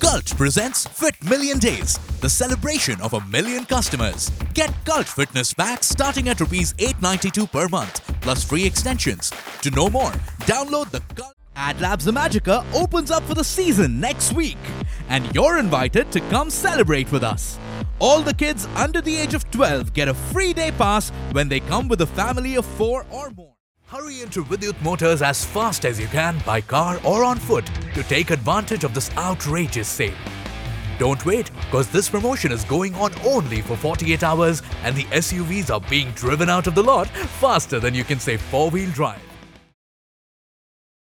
Cult presents Fit Million Days, the celebration of 1,000,000 customers. Get Cult fitness packs starting at Rs 892 per month, plus free extensions. To know more, download the Cult. AdLabs Imagica opens up for the season next week, and you're invited to come celebrate with us. All the kids under the age of 12 get a free day pass when they come with a family of 4 or more. Hurry into Vidyut Motors as fast as you can by car or on foot to take advantage of this outrageous sale. Don't wait, because this promotion is going on only for 48 hours and the SUVs are being driven out of the lot faster than you can say 4-wheel drive.